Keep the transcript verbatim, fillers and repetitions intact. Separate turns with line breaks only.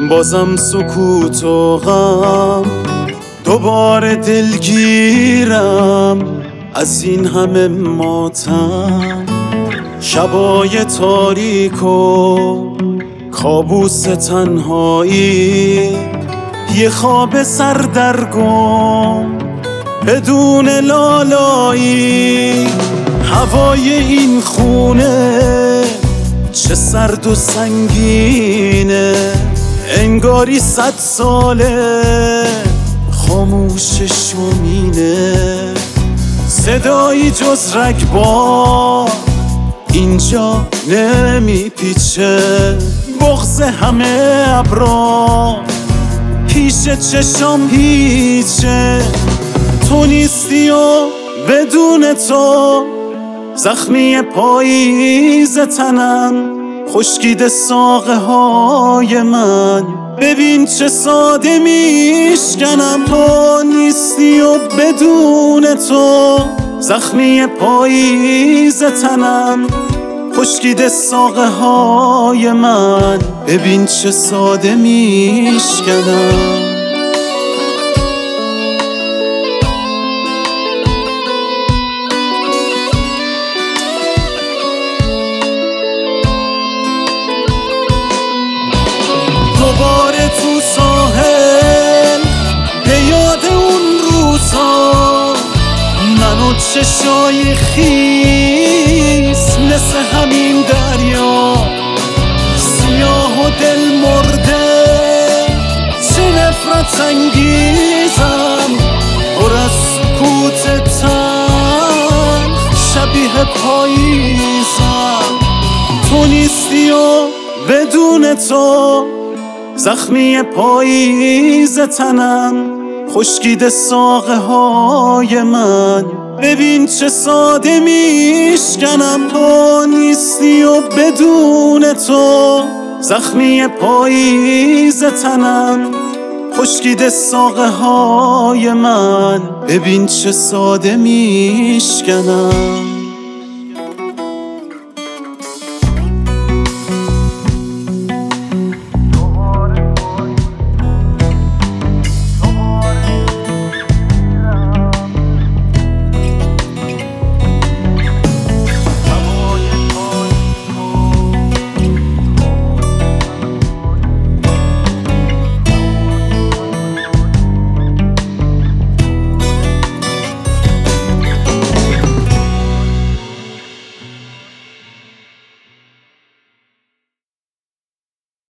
بازم سکوت و غم، دوباره دلگیرم از این همه ماتم. شبای تاریک و کابوس تنهایی، یه خواب سردرگم بدون لالایی. هوای این خونه چه سرد و سنگینه، انگاری صد ساله خاموش شومینه. صدایی جز رگبار اینجا نمیپیچه، بغض همه ابرا پیش چشام هیچه. تو نیستی و بدون تو زخمی پاییز تنم، خشکیده ساقه های من ببین چه ساده میشکنم. تو نیستی و بدون تو زخمی پاییز تنم، خشکیده ساقه های من ببین چه ساده میشکنم. دوباره تو ساحل به یاد اون روزها، من و چشای خیس مثل همین دریا، سیاه و دل مرده چه نفرت انگیزم، پر از سکوت تن شبیه پاییزم. تو نیستی و بدون تو زخمی پاییز تنم، خشکیده ساقه های من ببین چه ساده میشکنم. تو نیستی و بدون تو زخمی پاییز تنم، خشکیده ساقه های من ببین چه ساده میشکنم.